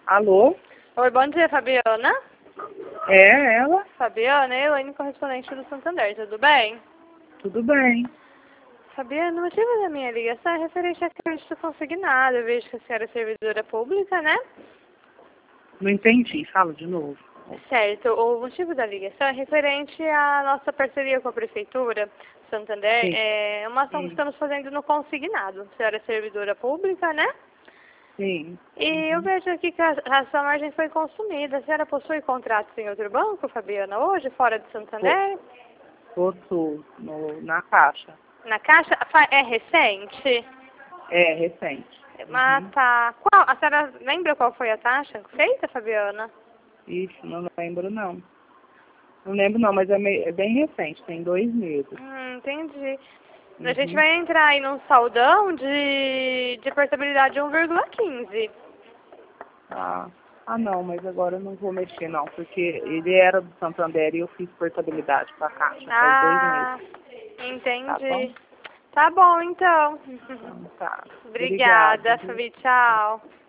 Alô? Oi, bom dia, Fabiana. É ela? Fabiana, Elaine, correspondente do Santander, tudo bem? Tudo bem. Fabiana, o motivo da minha ligação é referente a crédito consignado. Eu vejo que a senhora é servidora pública, né? Não entendi, fala de novo. Certo, o motivo da ligação é referente à nossa parceria com a Prefeitura Santander. Sim. É uma ação que estamos fazendo no consignado. A senhora é servidora pública, né? Sim. E eu vejo aqui que a sua margem foi consumida. A senhora possui contratos em outro banco, Fabiana, hoje, fora de Santander? Possuo na Caixa. Na Caixa? É recente? É, recente. Mas tá. Qual? A senhora lembra qual foi a taxa feita, Fabiana? Ixi, não lembro não. Não lembro não, mas é bem recente, tem 2 meses. Entendi. A gente vai entrar aí num saldão de portabilidade de 1,15. Não, mas agora eu não vou mexer não, porque ele era do Santander e eu fiz portabilidade para a Caixa faz 2 meses. Entendi. Tá bom, então. Então, tá. Obrigada, Obrigado. Fabi. Tchau.